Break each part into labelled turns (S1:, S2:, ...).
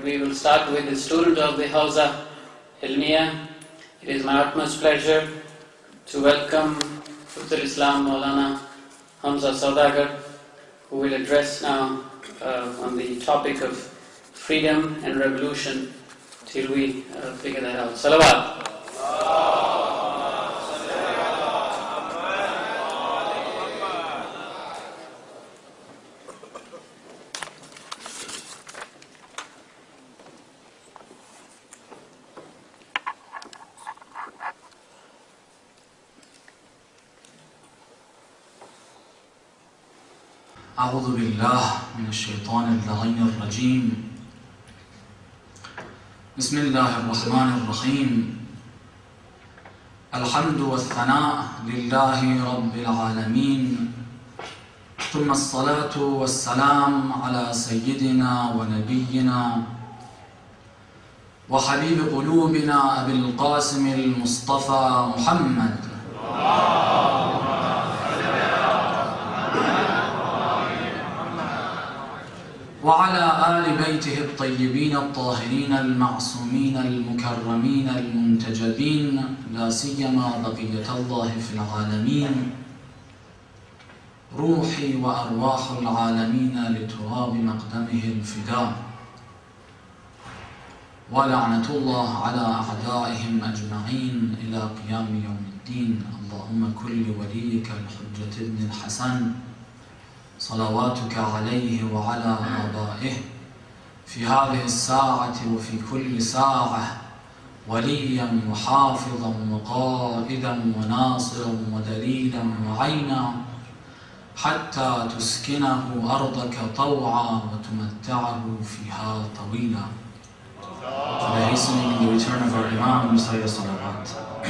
S1: and we will start with the student of the Hawza Ilmiya. It is my utmost pleasure to welcome Futur Islam Maulana Hamza Saudagar, who will address now on the topic of freedom and revolution till we figure that out. Salawat.
S2: أعوذ بالله من الشيطان اللعين الرجيم بسم الله الرحمن الرحيم الحمد والثناء لله رب العالمين ثم الصلاة والسلام على سيدنا ونبينا وحبيب قلوبنا أبي القاسم المصطفى محمد وعلى آل بيته الطيبين الطاهرين المعصومين المكرمين المنتجبين لا سيما بقية الله في العالمين روحي وأرواح العالمين لتراب مقدمه الفداء ولعنة الله على أعدائهم أجمعين إلى قيام يوم الدين. اللهم كل وليك الحجة ابن الحسن صلواتك عليه وعلى آبائه في هذه الساعة وفي كل ساعة وليا وحافظا وقائدا وناصرا ودليلا وعينا حتى تسكنه أرضك طوعا وتمتعه فيها طويلا. For the hastening and the return of our Imam, Messiah Salawat.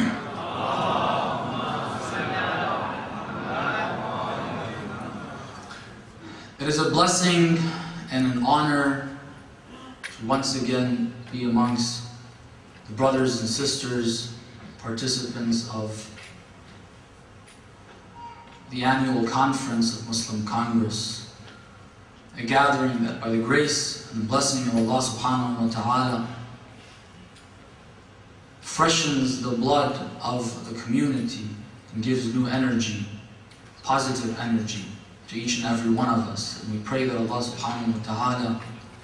S2: It is a blessing and an honor to once again be amongst the brothers and sisters, participants of the annual conference of Muslim Congress, a gathering that by the grace and blessing of Allah subhanahu wa ta'ala freshens the blood of the community and gives new energy, positive energy to each and every one of us. And we pray that Allah subhanahu wa ta'ala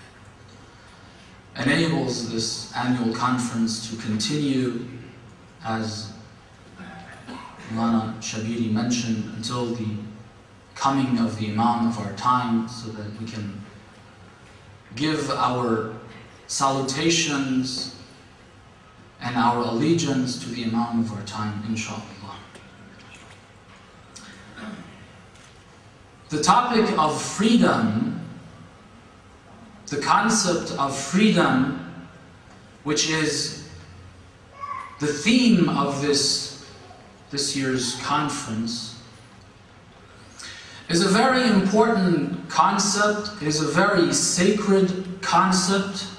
S2: enables this annual conference to continue, as Maulana Shabiri mentioned, until the coming of the Imam of our time, so that we can give our salutations and our allegiance to the Imam of our time, inshallah. The topic of freedom, the concept of freedom, which is the theme of this year's conference, is a very important concept, is a very sacred concept.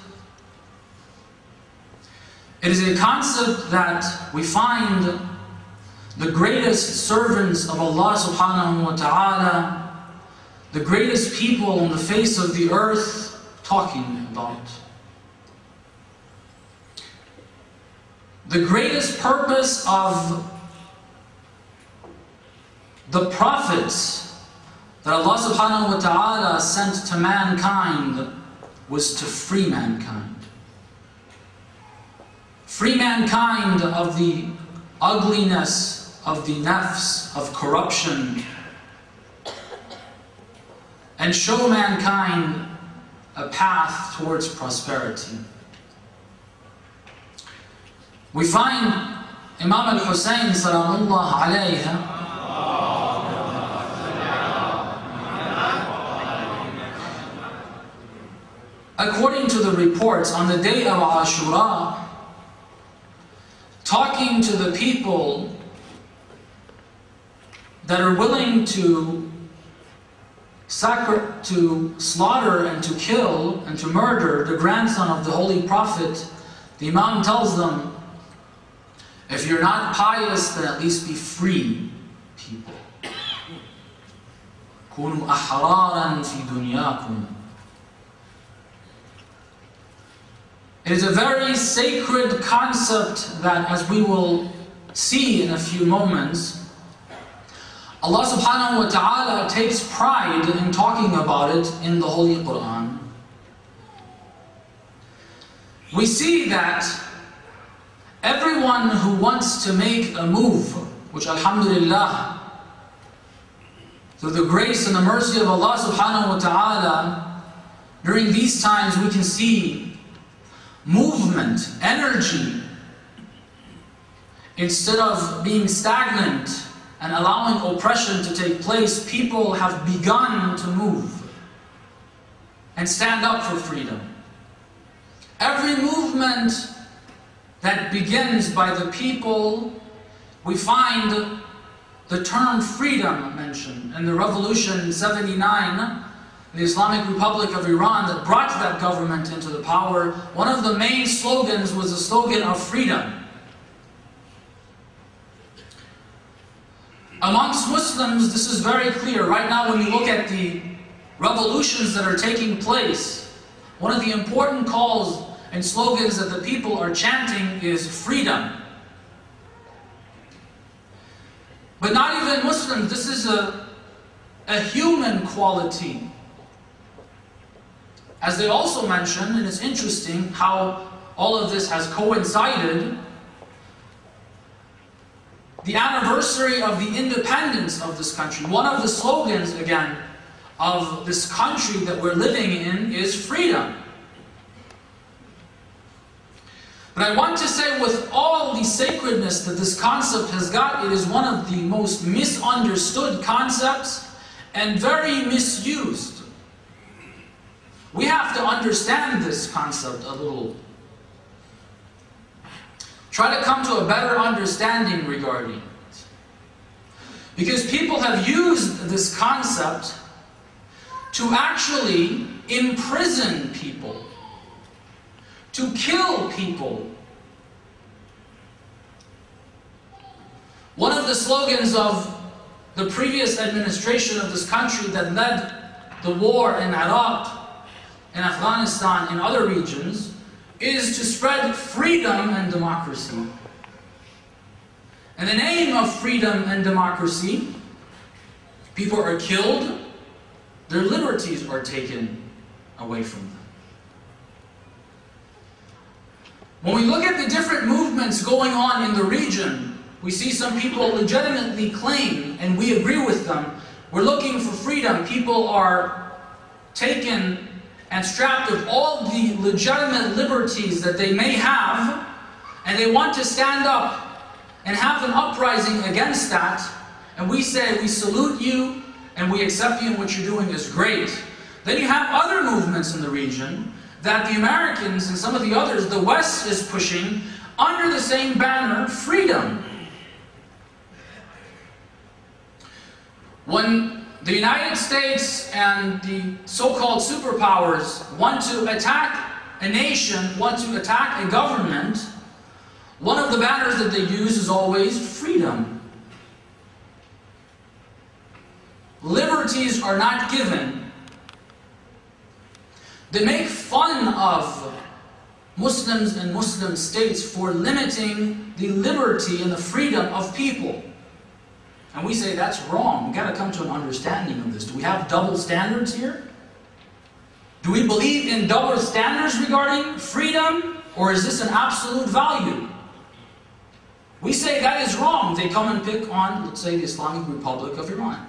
S2: It is a concept that we find the greatest servants of Allah subhanahu wa ta'ala, the greatest people on the face of the earth talking about. The greatest purpose of the prophets that Allah subhanahu wa ta'ala sent to mankind was to free mankind. Free mankind of the ugliness of the nafs, of corruption, and show mankind a path towards prosperity. We find Imam al-Hussein salamullah alayhi according to the reports on the day of Ashura, talking to the people that are willing to slaughter and to kill and to murder the grandson of the Holy Prophet, the Imam tells them, if you're not pious, then at least be free people. كونوا أحرارا في دنياكم. It is a very sacred concept that, as we will see in a few moments, Allah subhanahu wa ta'ala takes pride in talking about it in the Holy Quran. We see that everyone who wants to make a move, which alhamdulillah, through the grace and the mercy of Allah subhanahu wa ta'ala, during these times we can see movement, energy. Instead of being stagnant and allowing oppression to take place, people have begun to move and stand up for freedom. Every movement that begins by the people, we find the term freedom mentioned. In the revolution in 79, the Islamic Republic of Iran that brought that government into the power, one of the main slogans was the slogan of freedom. Amongst Muslims, this is very clear. Right now, when you look at the revolutions that are taking place, one of the important calls and slogans that the people are chanting is freedom. But not even Muslims, this is a human quality. As they also mention, and it's interesting how all of this has coincided, the anniversary of the independence of this country. One of the slogans, again, of this country that we're living in is freedom. But I want to say, with all the sacredness that this concept has got, it is one of the most misunderstood concepts and very misused. We have to understand this concept a little. Try to come to a better understanding regarding it. Because people have used this concept to actually imprison people, to kill people. One of the slogans of the previous administration of this country that led the war in Iraq, in Afghanistan, in other regions, is to spread freedom and democracy. In the name of freedom and democracy, people are killed, their liberties are taken away from them. When we look at the different movements going on in the region, we see some people legitimately claim, and we agree with them, we're looking for freedom. People are taken and strapped with all the legitimate liberties that they may have, and they want to stand up and have an uprising against that, and we say, we salute you, and we accept you, and what you're doing is great. Then you have other movements in the region that the Americans and some of the others, the West is pushing, under the same banner, freedom. When the United States and the so-called superpowers want to attack a nation, want to attack a government, one of the banners that they use is always freedom. Liberties are not given. They make fun of Muslims and Muslim states for limiting the liberty and the freedom of people. And we say that's wrong. We've got to come to an understanding of this. Do we have double standards here? Do we believe in double standards regarding freedom? Or is this an absolute value? We say that is wrong. They come and pick on, let's say, the Islamic Republic of Iran.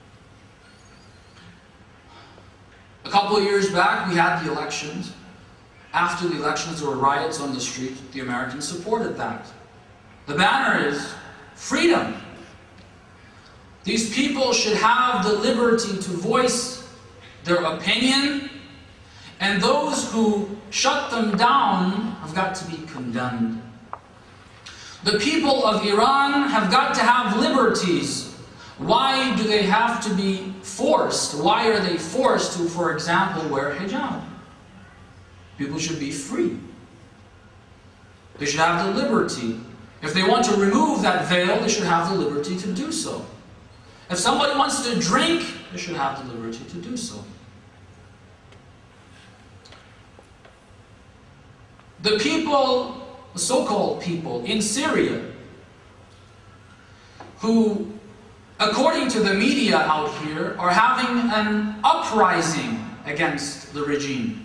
S2: A couple of years back, we had the elections. After the elections, there were riots on the street. The Americans supported that. The banner is freedom. These people should have the liberty to voice their opinion, and those who shut them down have got to be condemned. The people of Iran have got to have liberties. Why do they have to be forced? Why are they forced to, for example, wear hijab? People should be free. They should have the liberty. If they want to remove that veil, they should have the liberty to do so. If somebody wants to drink, they should have the liberty to do so. the people, the so-called people in Syria, who, according to the media out here, are having an uprising against the regime.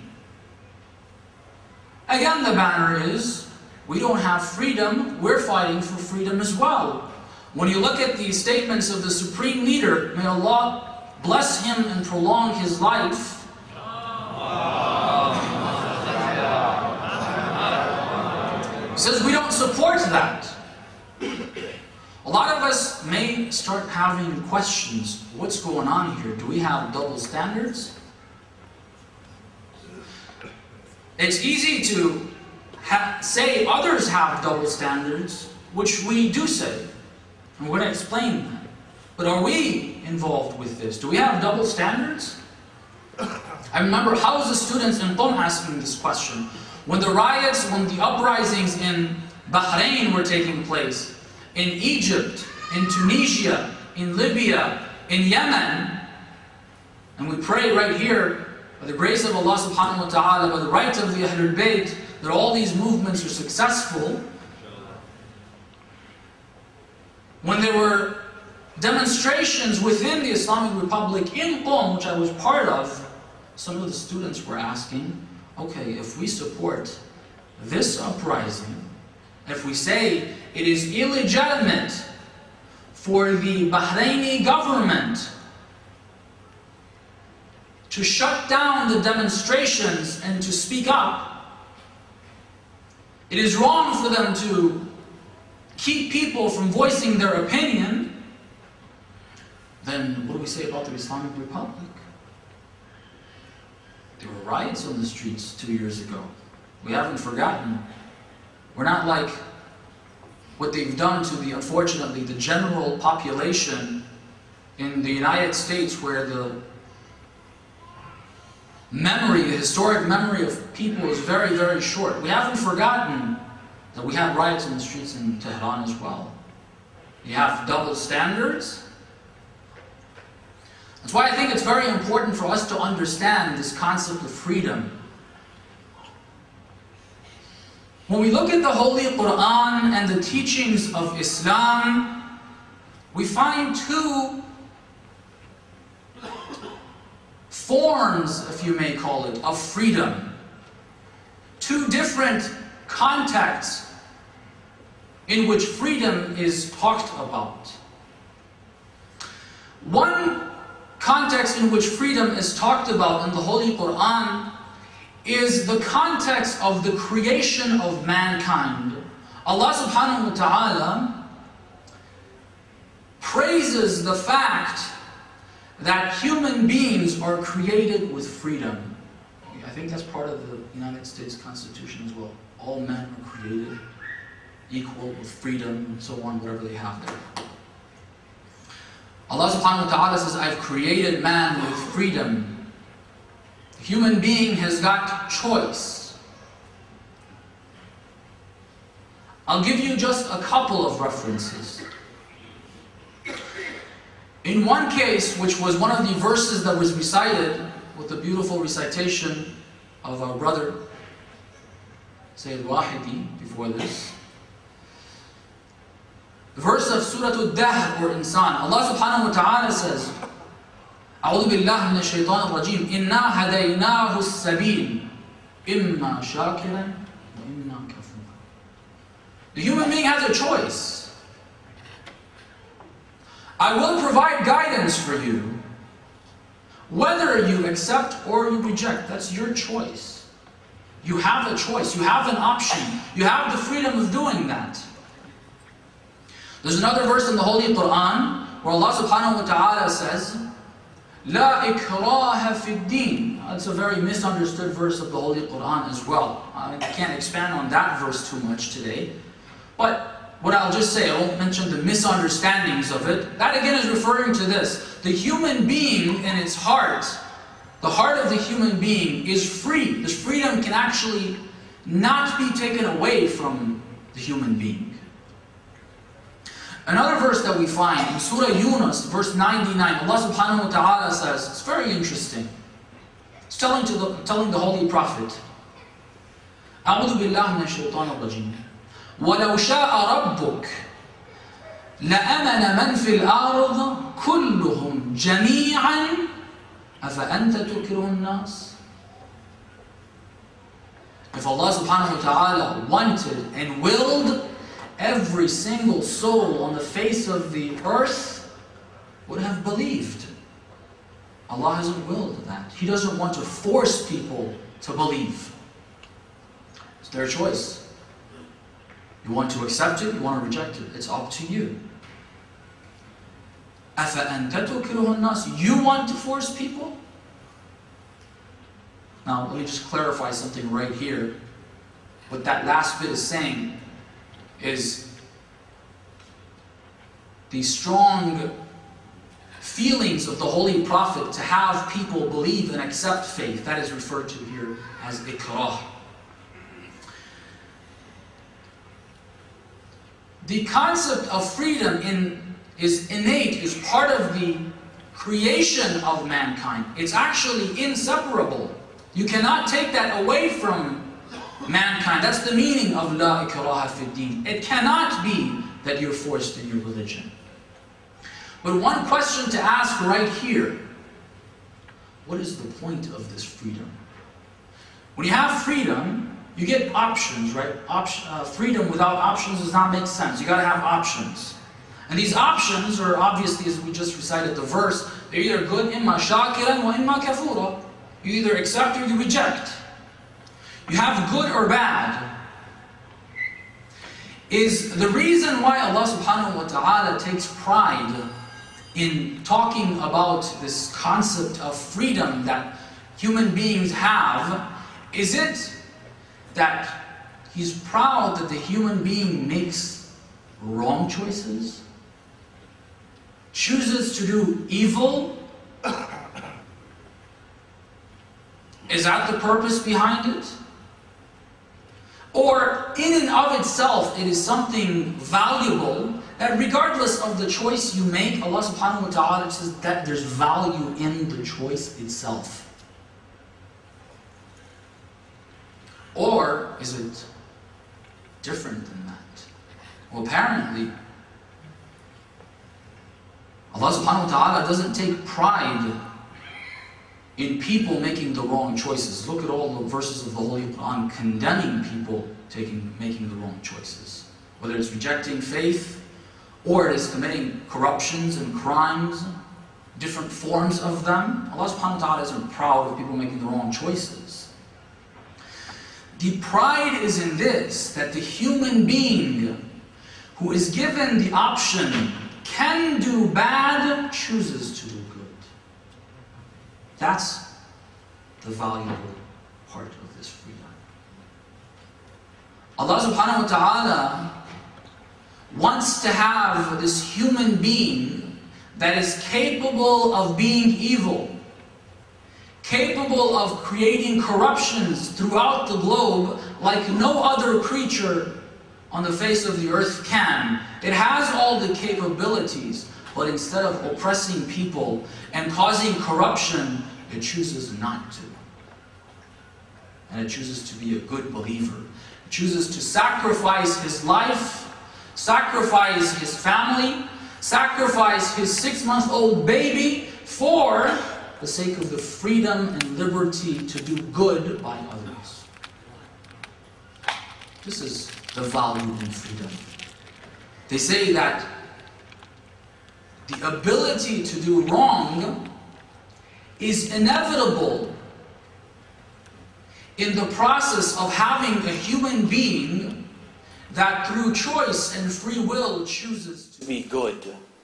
S2: Again, the banner is, we don't have freedom, we're fighting for freedom as well. When you look at the statements of the Supreme Leader, may Allah bless him and prolong his life, he says we don't support that. A lot of us may start having questions. What's going on here? Do we have double standards? It's easy to say others have double standards, which we do say. And we're going to explain that. But are we involved with this? Do we have double standards? I remember how was the students in Qom asking this question. When the riots, when the uprisings in Bahrain were taking place, in Egypt, in Tunisia, in Libya, in Yemen, and we pray right here, by the grace of Allah subhanahu wa ta'ala, by the right of the Ahlul Bayt, that all these movements are successful. When there were demonstrations within the Islamic Republic in Qom, which I was part of, some of the students were asking, okay, if we support this uprising, if we say it is illegitimate for the Bahraini government to shut down the demonstrations and to speak up, it is wrong for them to keep people from voicing their opinion, then what do we say about the Islamic Republic? There were riots on the streets 2 years ago. We haven't forgotten. We're not like what they've done to the, unfortunately, the general population in the United States, where the memory, the historic memory of people is very, very short. We haven't forgotten that we had riots on the streets in Tehran as well. You have double standards. That's why I think it's very important for us to understand this concept of freedom. When we look at the Holy Quran and the teachings of Islam, we find two forms, if you may call it, of freedom. Two different contexts in which freedom is talked about. One context in which freedom is talked about in the Holy Quran is the context of the creation of mankind. Allah subhanahu wa ta'ala praises the fact that human beings are created with freedom. I think that's part of the United States Constitution as well. All men are created equal with freedom and so on, whatever they have there. Allah subhanahu wa ta'ala says, I've created man with freedom. The human being has got choice. I'll give you just a couple of references. In one case, which was one of the verses that was recited with the beautiful recitation of our brother Sayyid Wahidi before this, the verse of Surah Al-Dahr or Insan, Allah subhanahu wa ta'ala says, أعوذ بالله من الشيطان الرجيم إنا هديناه السبيل إما شاكرا وإما كفورا. The human being has a choice. I will provide guidance for you, whether you accept or you reject. That's your choice. You have a choice. You have an option. You have the freedom of doing that. There's another verse in the Holy Quran where Allah subhanahu wa ta'ala says, La ikraha fi ddin. That's a very misunderstood verse of the Holy Quran as well. I can't expand on that verse too much today. But what I'll just say, I won't mention the misunderstandings of it. That again is referring to this. The human being in its heart, the heart of the human being is free. This freedom can actually not be taken away from the human being. Another verse that we find in Surah Yunus, verse 99, Allah subhanahu wa ta'ala says, it's very interesting. It's telling the Holy Prophet, أعوذ بالله من الشيطان الرجيم. ولو شاء ربك لأمن من في الأرض كلهم جميعا أفأنت تكره الناس. If Allah subhanahu wa ta'ala wanted and willed, every single soul on the face of the earth would have believed. Allah hasn't willed that. He doesn't want to force people to believe. It's their choice. You want to accept it, you want to reject it. It's up to you. أَفَأَنْتَ تُكْرِهُ النَّاسِ. You want to force people? Now, let me just clarify something right here. What that last bit is saying is the strong feelings of the Holy Prophet to have people believe and accept faith. That is referred to here as ikrah. The concept of freedom is innate, is part of the creation of mankind. It's actually inseparable. You cannot take that away from mankind. That's the meaning of La ikraha fi din. It cannot be that you're forced in your religion. But one question to ask right here, what is the point of this freedom? When you have freedom, you get options, right? Freedom without options does not make sense. You got to have options. And these options are obviously, as we just recited the verse, they're either good, imma shakiran wa imma kafura. You either accept or you reject. You have good or bad. Is the reason why Allah subhanahu wa ta'ala takes pride in talking about this concept of freedom that human beings have, is it that He's proud that the human being makes wrong choices? Chooses to do evil? Is that the purpose behind it? Or in and of itself, it is something valuable that regardless of the choice you make, Allah subhanahu wa ta'ala says that there's value in the choice itself. Or is it different than that? Well, apparently, Allah subhanahu wa ta'ala doesn't take pride in people making the wrong choices. Look at all the verses of the Holy Quran condemning people making the wrong choices. Whether it's rejecting faith, or it is committing corruptions and crimes, different forms of them. Allah subhanahu wa ta'ala isn't proud of people making the wrong choices. The pride is in this, that the human being who is given the option can do bad, chooses to do good. That's the valuable part of this freedom. Allah subhanahu wa ta'ala wants to have this human being that is capable of being evil, capable of creating corruptions throughout the globe like no other creature on the face of the earth can. It has all the capabilities, but instead of oppressing people and causing corruption, it chooses not to. And it chooses to be a good believer. It chooses to sacrifice his life, sacrifice his family, sacrifice his 6-month-old baby for the sake of the freedom and liberty to do good by others. This is the value in freedom. They say that the ability to do wrong is inevitable in the process of having a human being that through choice and free will chooses to be good.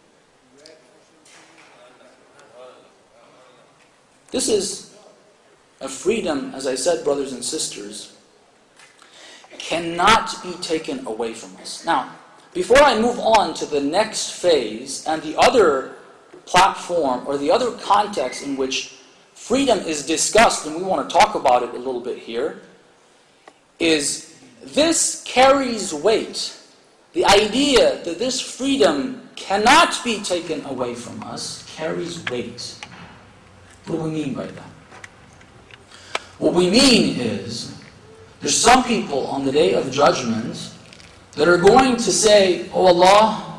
S2: This is a freedom, as I said, brothers and sisters, cannot be taken away from us. Now, before I move on to the next phase and the other platform or the other context in which freedom is discussed, and we want to talk about it a little bit here, is this carries weight. The idea that this freedom cannot be taken away from us carries weight. What do we mean by that? What we mean is There's some people on the Day of Judgment that are going to say, "Oh Allah,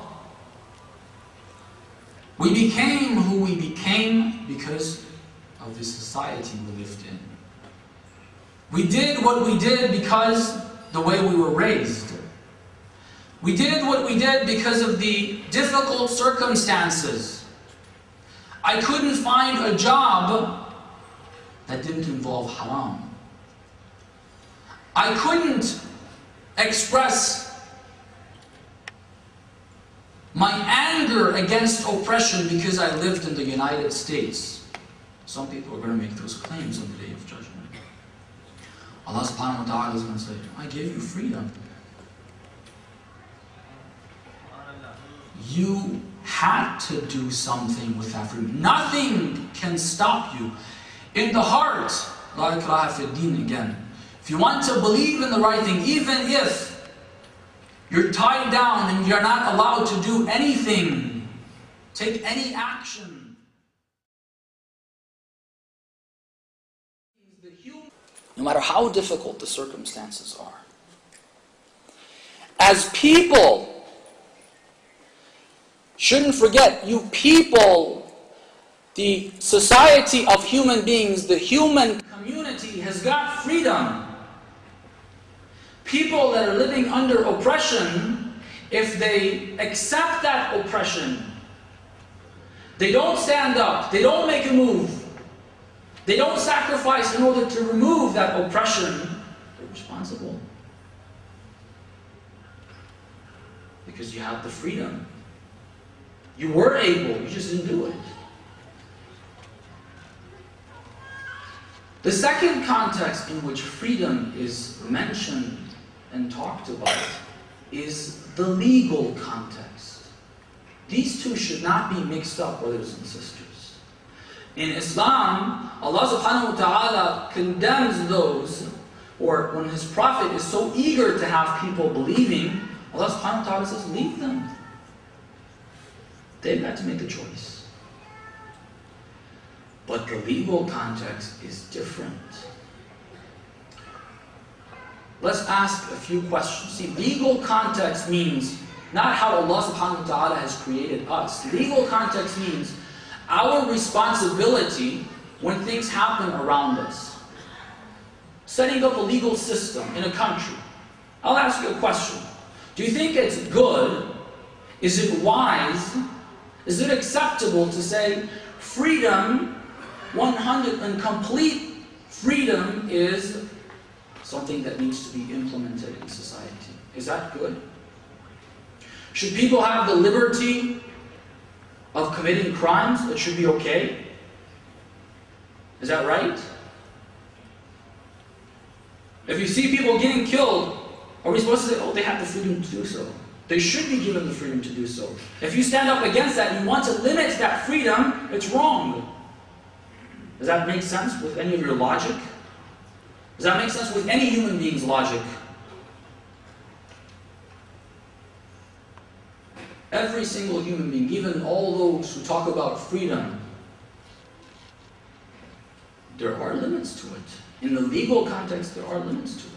S2: we became who we became because of the society we lived in. We did what we did because the way we were raised. We did what we did because of the difficult circumstances. I couldn't find a job that didn't involve haram. I couldn't express my anger against oppression because I lived in the United States." Some people are going to make those claims on the Day of Judgment. Allah subhanahu wa ta'ala is going to say, "I gave you freedom. You had to do something with that freedom. Nothing can stop you." In the heart, la ikraha fi din again. If you want to believe in the right thing, even if you're tied down and you're not allowed to do anything, take any action. No matter how difficult the circumstances are. As people, shouldn't forget, you people, the society of human beings, the human community has got freedom. People that are living under oppression, if they accept that oppression, they don't stand up, they don't make a move, they don't sacrifice in order to remove that oppression, they're responsible. Because you have the freedom. You were able, you just didn't do it. The second context in which freedom is mentioned and talked about is the legal context. These two should not be mixed up, brothers and sisters. In Islam, Allah subhanahu wa ta'ala condemns those, or when His Prophet is so eager to have people believing, Allah subhanahu wa ta'ala says, leave them. They've got to make a choice. But the legal context is different. Let's ask a few questions. See, legal context means not how Allah subhanahu wa ta'ala has created us. Legal context means our responsibility when things happen around us. Setting up a legal system in a country. I'll ask you a question. Do you think it's good? Is it wise? Is it acceptable to say freedom, 100 and complete freedom is something that needs to be implemented in society? Is that good? Should people have the liberty of committing crimes? It should be okay? Is that right? If you see people getting killed, are we supposed to say, oh, they have the freedom to do so? They should be given the freedom to do so. If you stand up against that and you want to limit that freedom, it's wrong. Does that make sense with any of your logic? Does that make sense with any human being's logic? Every single human being, even all those who talk about freedom, there are limits to it. In the legal context, there are limits to it.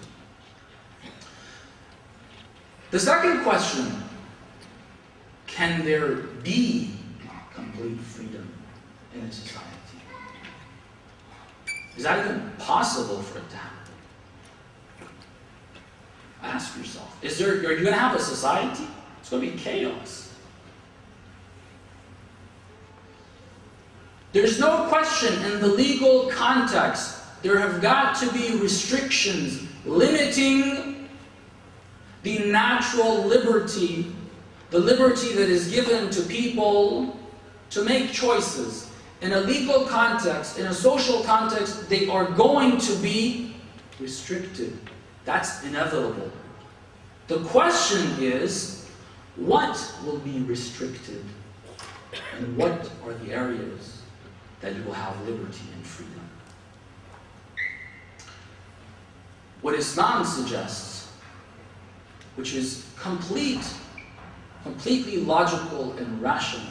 S2: The second question, can there be complete freedom in a society? Is that even possible for it to happen? Ask yourself, are you going to have a society? It's going to be chaos. There's no question in the legal context, there have got to be restrictions limiting the natural liberty, the liberty that is given to people to make choices. In a legal context, in a social context, they are going to be restricted. That's inevitable. The question is, what will be restricted? And what are the areas that you will have liberty and freedom? What Islam suggests, which is completely logical and rational,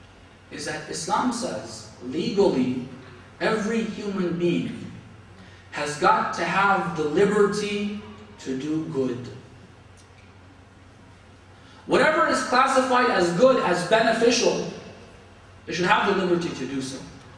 S2: is that Islam says, legally, every human being has got to have the liberty to do good. Whatever is classified as good, as beneficial, they should have the liberty to do so.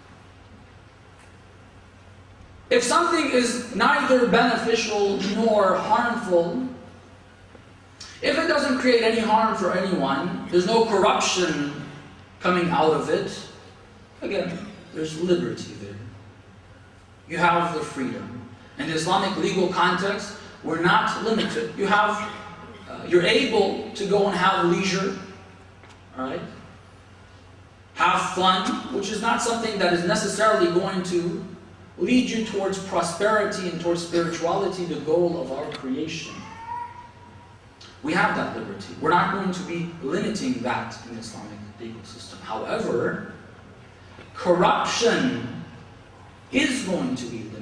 S2: If something is neither beneficial nor harmful, if it doesn't create any harm for anyone, there's no corruption coming out of it, again, there's liberty there. You have the freedom. In the Islamic legal context, we're not limited. You're able to go and have leisure, all right? Have fun, which is not something that is necessarily going to lead you towards prosperity and towards spirituality, the goal of our creation. We have that liberty. We're not going to be limiting that in the Islamic legal system. However, corruption is going to be limited.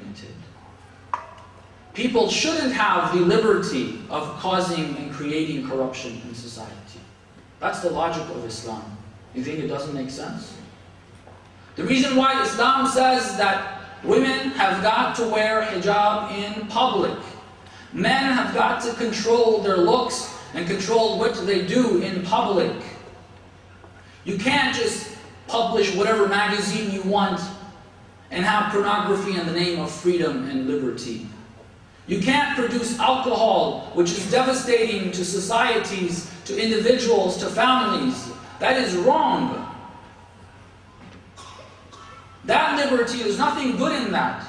S2: People shouldn't have the liberty of causing and creating corruption in society. That's the logic of Islam. You think it doesn't make sense? The reason why Islam says that women have got to wear hijab in public, men have got to control their looks and control what they do in public. You can't just publish whatever magazine you want and have pornography in the name of freedom and liberty. You can't produce alcohol, which is devastating to societies, to individuals, to families. That is wrong. That liberty, there's nothing good in that.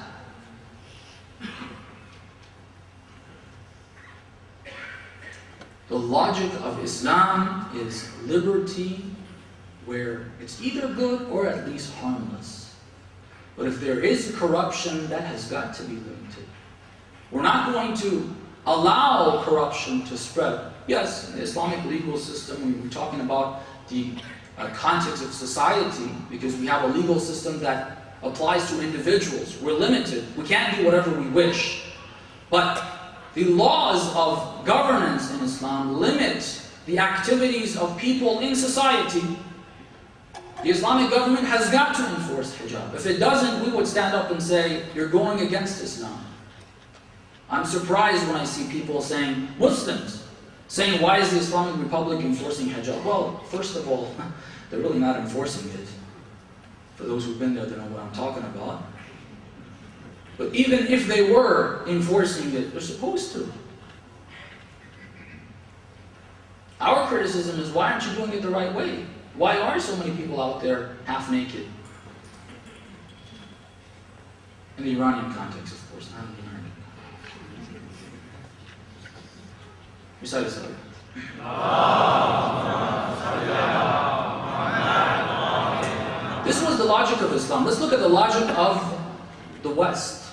S2: The logic of Islam is liberty where it's either good or at least harmless. But if there is corruption, that has got to be limited. We're not going to allow corruption to spread. Yes, in the Islamic legal system, we're talking about the context of society, because we have a legal system that applies to individuals. We're limited. We can't do whatever we wish. But the laws of governance in Islam limit the activities of people in society. The Islamic government has got to enforce hijab. If it doesn't, we would stand up and say, you're going against Islam. I'm surprised when I see people saying, Muslims, saying, why is the Islamic Republic enforcing hijab? Well, first of all, they're really not enforcing it. For those who've been there, they know what I'm talking about. But even if they were enforcing it, they're supposed to. Our criticism is, why aren't you doing it the right way? Why are so many people out there half naked? In the Iranian context, of course, not in the American. Recite this out. This was the logic of Islam. Let's look at the logic of the West.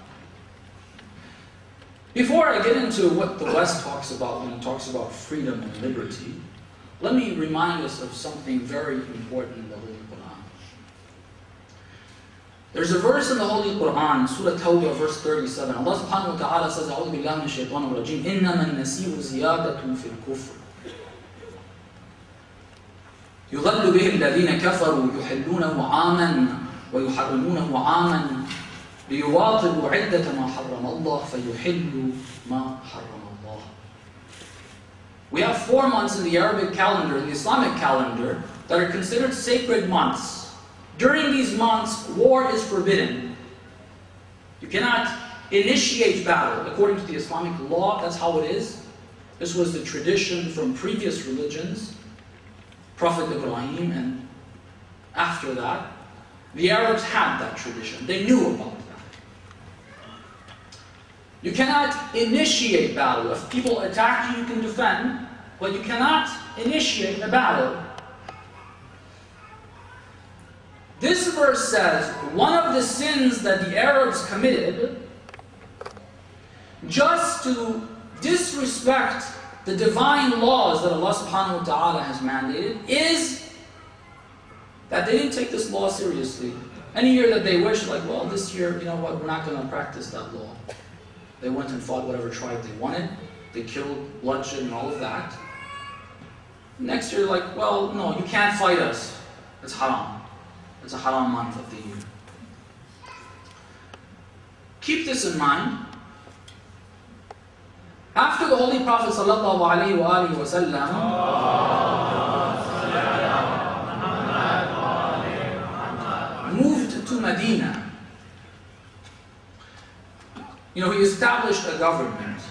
S2: Before I get into what the West talks about when it talks about freedom and liberty, let me remind us of something very important in the Holy Quran. There's a verse in the Holy Quran, Surah Tawbah, verse 37. Allah subhanahu wa ta'ala says, أعوذ بالله من الشيطان الرجيم إنما النسيء زيادة في الكفر يضل به الذين كفروا يحلونه عاما ويحرمونه عاما ليواطئوا عدة ما حرم الله فيحلوا ما حرم الله. We have 4 months in the Arabic calendar, in the Islamic calendar, that are considered sacred months. During these months, war is forbidden. You cannot initiate battle. According to the Islamic law, that's how it is. This was the tradition from previous religions, Prophet Ibrahim, and after that, the Arabs had that tradition. They knew about that. You cannot initiate battle. If people attack you, you can defend, but you cannot initiate a battle. This verse says, one of the sins that the Arabs committed, just to disrespect the divine laws that Allah subhanahu wa ta'ala has mandated, is that they didn't take this law seriously. Any year that they wished, like, well, this year, you know what, we're not going to practice that law. They went and fought whatever tribe they wanted. They killed, bloodshed, and all of that. Next year, like, well, no, you can't fight us. It's haram. It's a haram month of the year. Keep this in mind. After the Holy Prophet ﷺ moved to Medina, he established a government.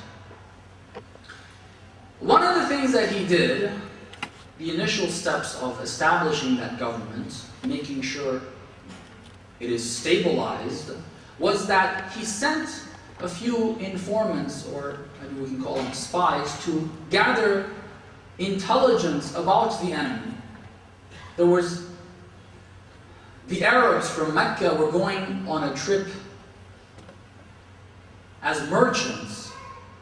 S2: One of the things that he did, the initial steps of establishing that government, making sure it is stabilized, was that he sent a few informants, or maybe we can call them spies, to gather intelligence about the enemy. The Arabs from Mecca were going on a trip as merchants.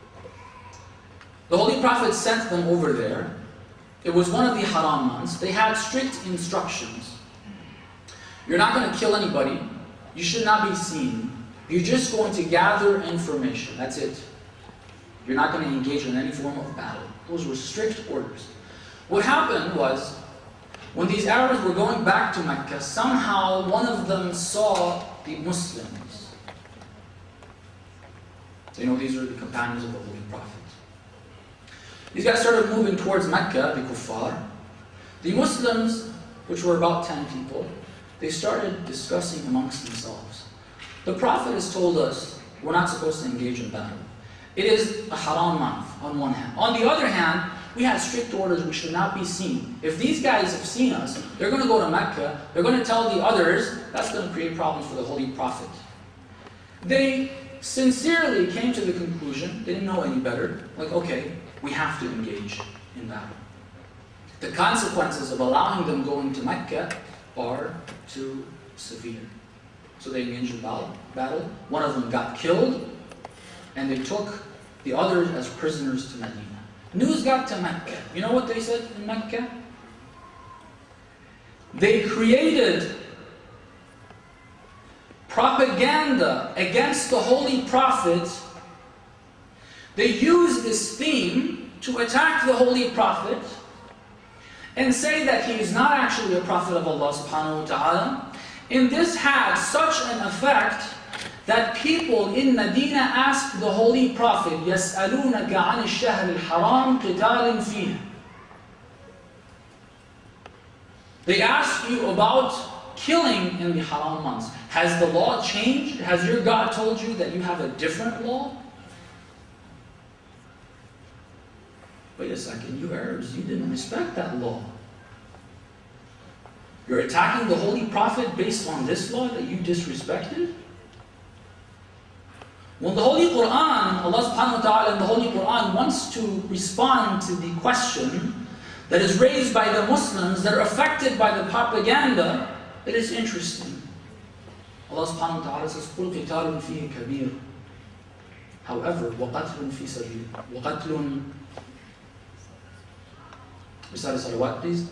S2: The Holy Prophet sent them over there. It was one of the haram months. They had strict instructions. You're not going to kill anybody. You should not be seen. You're just going to gather information. That's it. You're not going to engage in any form of battle. Those were strict orders. What happened was, when these Arabs were going back to Mecca, somehow one of them saw the Muslims. These are the companions of the Holy Prophet. These guys started moving towards Mecca, the kuffar. The Muslims, which were about 10 people, they started discussing amongst themselves. The Prophet has told us we're not supposed to engage in battle. It is a haram month, on one hand. On the other hand, we had strict orders we should not be seen. If these guys have seen us, they're going to go to Mecca, they're going to tell the others, that's going to create problems for the Holy Prophet. They sincerely came to the conclusion, they didn't know any better, like, okay, we have to engage in battle. The consequences of allowing them going to Mecca are too severe. So they engaged in battle. One of them got killed, and they took the others as prisoners to Medina. News got to Mecca. You know what they said in Mecca? They created propaganda against the Holy Prophet. They used this theme to attack the Holy Prophet and say that he is not actually a prophet of Allah subhanahu wa ta'ala. And this had such an effect that people in Medina asked the Holy Prophet, يَسْأَلُونَكَ عَنِ الشَّهْرِ الْحَرَامِ قِتَالٍ فِيهِ. They ask you about killing in the haram months. Has the law changed? Has your God told you that you have a different law? Wait a second, you Arabs, you didn't respect that law. You're attacking the Holy Prophet based on this law that you disrespected? When the Holy Quran, Allah subhanahu wa ta'ala in the Holy Quran wants to respond to the question that is raised by the Muslims that are affected by the propaganda, it is interesting. Allah subhanahu wa ta'ala says, قُلْ قِتَالٌ فِيهِ كَبِيرٌ. However, وَقَتْلٌ فِي سَبِيلِ وَقَتْلٌ. Recite a salawat, please.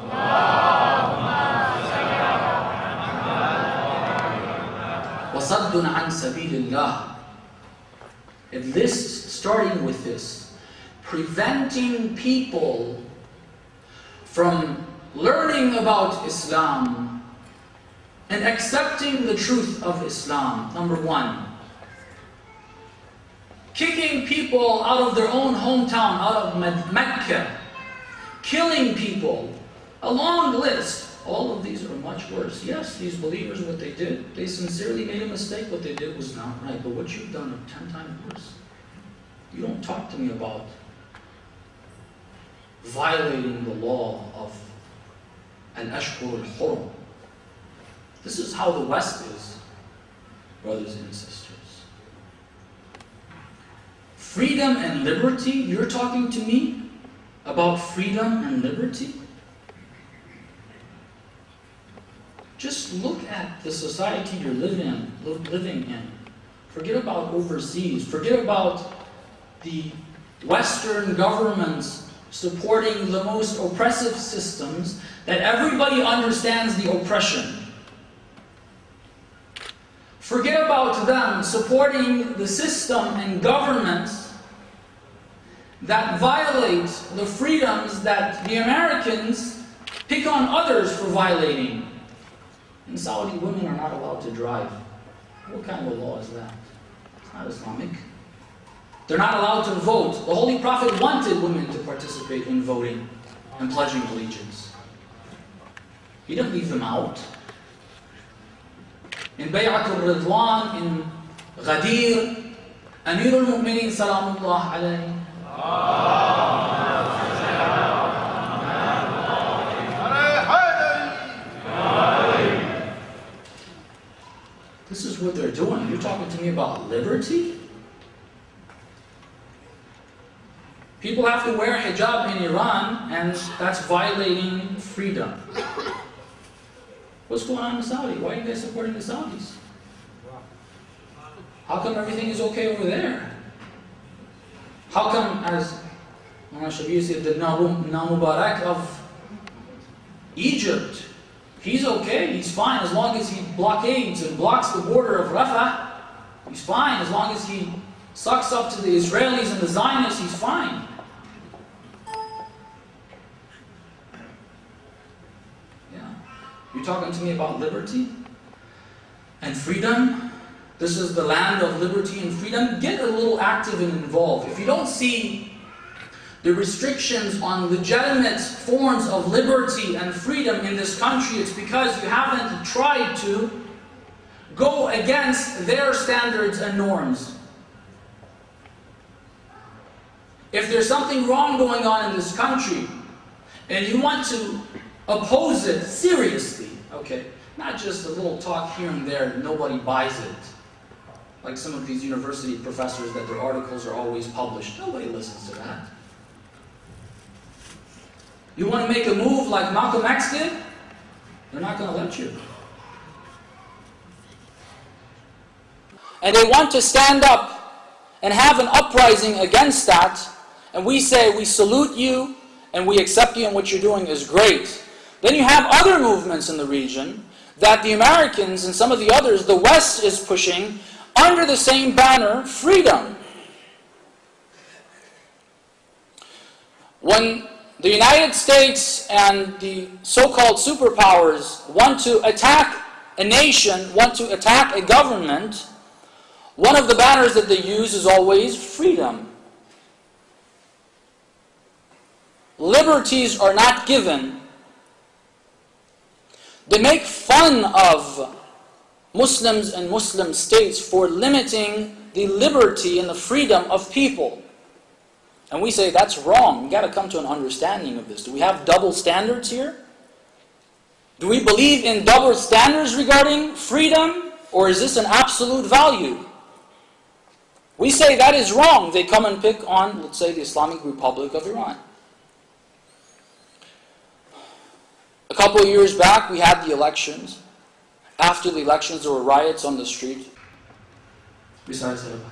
S2: وَصَدٌّ عَنْ سَبِيلِ اللَّهِ. If this, starting with this, preventing people from learning about Islam and accepting the truth of Islam, number one. Kicking people out of their own hometown, out of Mecca. Killing people. A long list. All of these are much worse. Yes, these believers, what they did, they sincerely made a mistake. What they did was not right. But what you've done are 10 times worse. You don't talk to me about violating the law of Al-Ashhur al-Hurum. This is how the West is, brothers and sisters. Freedom and liberty? You're talking to me about freedom and liberty? Just look at the society you're living in. Forget about overseas. Forget about the Western governments supporting the most oppressive systems that everybody understands the oppression. Forget about them supporting the system and governments that violate the freedoms that the Americans pick on others for violating. In Saudi, women are not allowed to drive. What kind of a law is that? Not Islamic. They're not allowed to vote. The Holy Prophet wanted women to participate in voting and pledging allegiance. He didn't leave them out. In Bay'at al-Ridwan, in Ghadir, Amir al-Mu'mineen Salamullah alayhi. This is what they're doing. You're talking to me about liberty? People have to wear hijab in Iran, and that's violating freedom. What's going on in Saudi? Why are you guys supporting the Saudis? How come everything is okay over there? How come, as Mulana Shabir said, the Mubarak of Egypt, he's okay, he's fine as long as he blockades and blocks the border of Rafah. He's fine as long as he sucks up to the Israelis and the Zionists, he's fine. Yeah. You're talking to me about liberty and freedom? This is the land of liberty and freedom. Get a little active and involved. If you don't see the restrictions on legitimate forms of liberty and freedom in this country, it's because you haven't tried to go against their standards and norms. If there's something wrong going on in this country, and you want to oppose it seriously, okay, not just a little talk here and there, nobody buys it. Like some of these university professors that their articles are always published. Nobody listens to that. You want to make a move like Malcolm X did? They're not going to let you.
S3: And they want to stand up and have an uprising against that. And we say, we salute you and we accept you and what you're doing is great. Then you have other movements in the region that the Americans and some of the others, the West is pushing under the same banner, freedom. When the United States and the so-called superpowers want to attack a nation, want to attack a government, one of the banners that they use is always freedom. Liberties are not given. They make fun of Muslims and Muslim states for limiting the liberty and the freedom of people. And we say that's wrong. We've got to come to an understanding of this. Do we have double standards here? Do we believe in double standards regarding freedom? Or is this an absolute value? We say that is wrong. They come and pick on, let's say, the Islamic Republic of Iran. A couple of years back, we had the elections. After the elections, there were riots on the street.
S2: Besides that.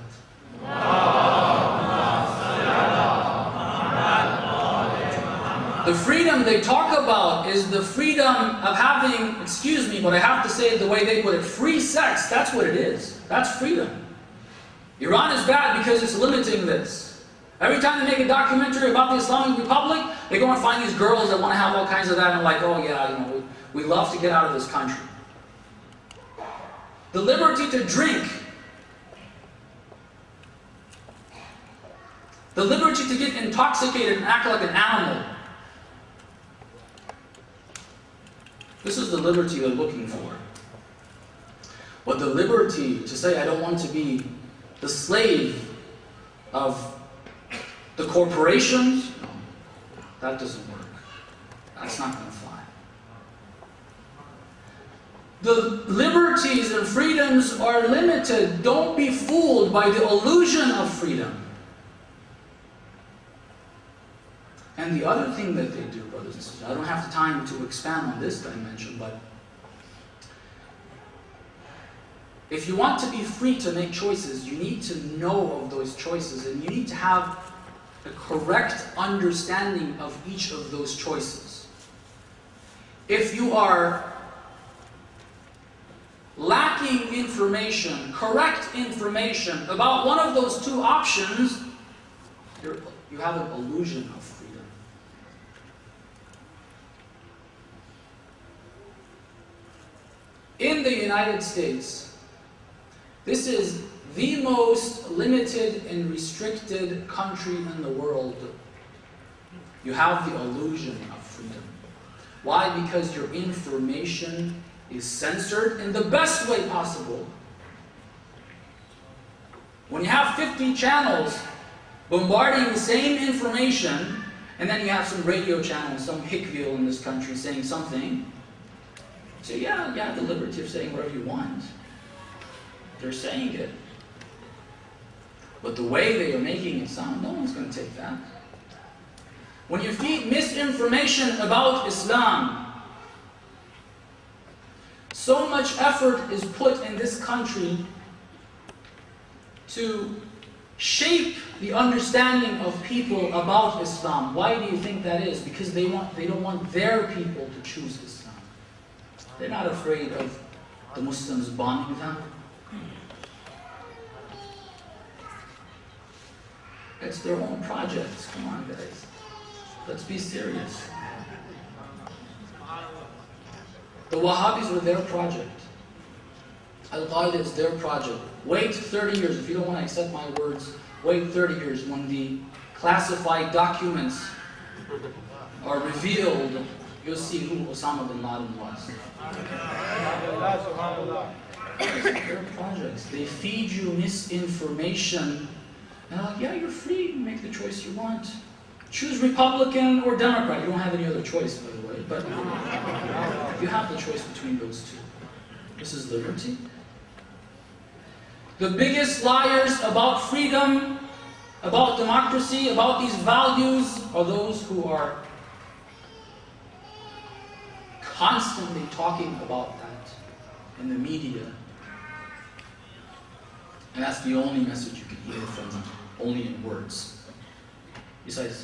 S2: The freedom they talk about is the freedom of having, excuse me, but I have to say it the way they put it, free sex. That's what it is. That's freedom. Iran is bad because it's limiting this. Every time they make a documentary about the Islamic Republic, they go and find these girls that want to have all kinds of that and like, oh yeah, we love to get out of this country. The liberty to drink. The liberty to get intoxicated and act like an animal. This is the liberty they're looking for. But the liberty to say, I don't want to be the slave of the corporations, no, that doesn't work. That's not going to fly. The liberties and freedoms are limited. Don't be fooled by the illusion of freedom. And the other thing that they do, brothers and sisters, I don't have the time to expand on this dimension, but if you want to be free to make choices, you need to know of those choices, and you need to have a correct understanding of each of those choices. If you are lacking information, correct information about one of those two options, you have an illusion of freedom. In the United States, this is
S3: the most limited and restricted country in the world, you have the illusion of freedom. Why? Because your information is censored in the best way possible. When you have 50 channels bombarding the same information, and then you have some radio channel, some hickville in this country saying something, so yeah, you have the liberty of saying whatever you want. They're saying it. But the way they are making it sound, no one's going to take that. When you feed misinformation about Islam, so much effort is put in this country to shape the understanding of people about Islam. Why do you think that is? Because they don't want their people to choose Islam. They're not afraid of the Muslims bombing them. It's their own projects. Come on, guys. Let's be serious. The Wahhabis were their project. Al-Qaeda is their project. Wait 30 years. If you don't want to accept my words, wait 30 years when the classified documents are revealed, you'll see who Osama bin Laden was. Their projects. They feed you misinformation. And they're like, yeah, you're free to make the choice you want. Choose Republican or Democrat. You don't have any other choice, by the way. But you have the choice between those two. This is liberty. The biggest liars about freedom, about democracy, about these values are those who are constantly talking about that in the media. And that's the only message you can hear from them, only in words. Besides,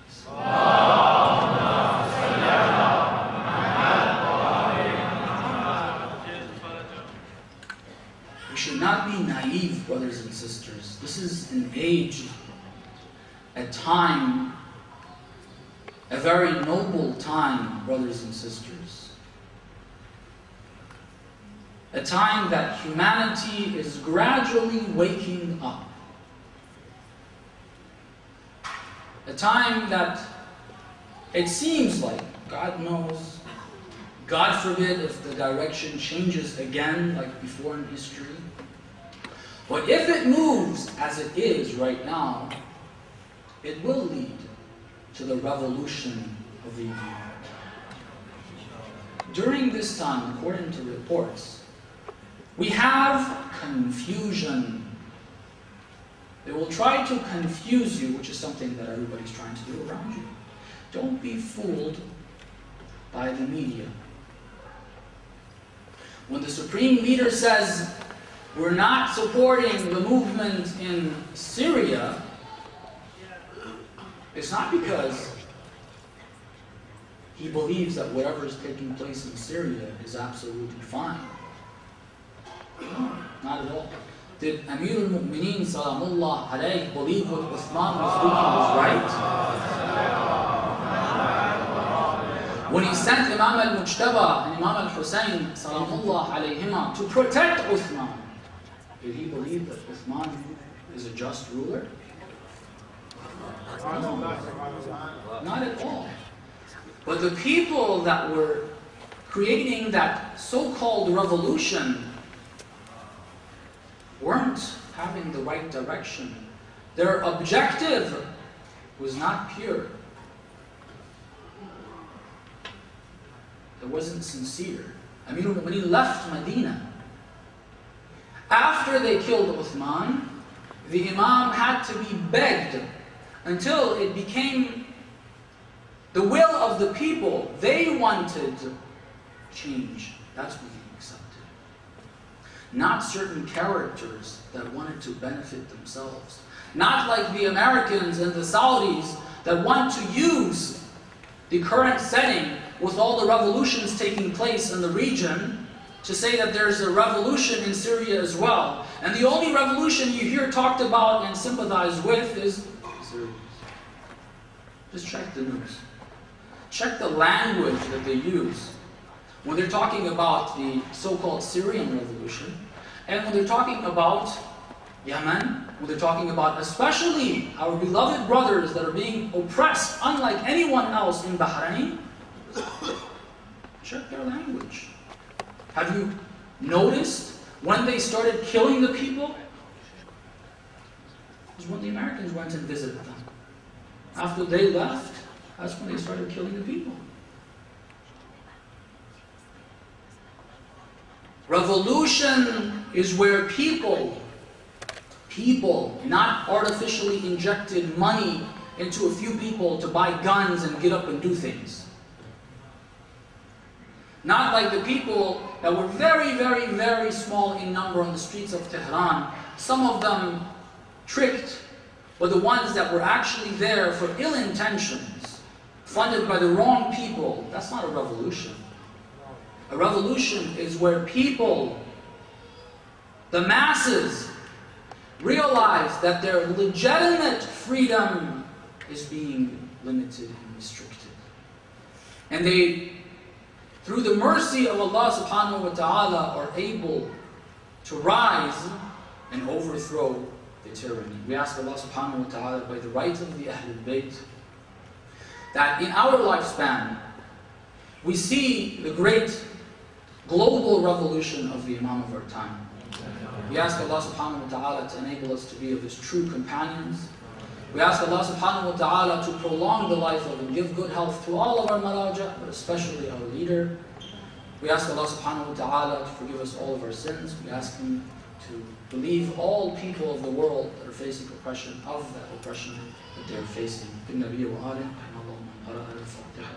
S3: we should not be naive, brothers and sisters. This is an age, a time, a very noble time, brothers and sisters. A time that humanity is gradually waking up. A time that it seems like, God knows, God forbid if the direction changes again like before in history. But if it moves as it is right now, it will lead to the revolution of the Iman. During this time, according to reports, we have confusion. They will try to confuse you, which is something that everybody's trying to do around you. Don't be fooled by the media. When the Supreme Leader says, we're not supporting the movement in Syria, it's not because he believes that whatever is taking place in Syria is absolutely fine. No, not at all. Did Amir al-Mu'mineen Salamullah alayhi believe what Uthman was doing was right? When he sent Imam al-Mujtaba and Imam al-Hussein Salamullah alayhima to protect Uthman, did he believe that Uthman is a just ruler? No, not at all. But the people that were creating that so-called revolution weren't having the right direction. Their objective was not pure. It wasn't sincere. Amir al-Mu'mineen left Medina. After they killed Uthman, the Imam had to be begged until it became the will of the people. They wanted change. That's what he accepted. Not certain characters that wanted to benefit themselves. Not like the Americans and the Saudis that want to use the current setting with all the revolutions taking place in the region to say that there's a revolution in Syria as well. And the only revolution you hear talked about and sympathized with is Syria. Just check the news. Check the language that they use when they're talking about the so-called Syrian revolution, and when they're talking about Yemen, when they're talking about especially our beloved brothers that are being oppressed unlike anyone else in Bahrain, check their language. Have you noticed when they started killing the people? It was when the Americans went and visited them. After they left, that's when they started killing the people. Revolution is where people, not artificially injected money into a few people to buy guns and get up and do things. Not like the people that were very, very, very small in number on the streets of Tehran. Some of them tricked, but the ones that were actually there for ill intentions, funded by the wrong people, that's not a revolution. A revolution is where people, the masses, realize that their legitimate freedom is being limited and restricted. And they, through the mercy of Allah subhanahu wa ta'ala, are able to rise and overthrow the tyranny. We ask Allah subhanahu wa ta'ala by the right of the Ahlul Bayt that in our lifespan we see the great global revolution of the Imam of our time. We ask Allah subhanahu wa ta'ala to enable us to be of His true companions. We ask Allah subhanahu wa ta'ala to prolong the life of and give good health to all of our maraja, but especially our leader. We ask Allah subhanahu wa ta'ala to forgive us all of our sins. We ask Him to relieve all people of the world that are facing oppression of that oppression that they are facing.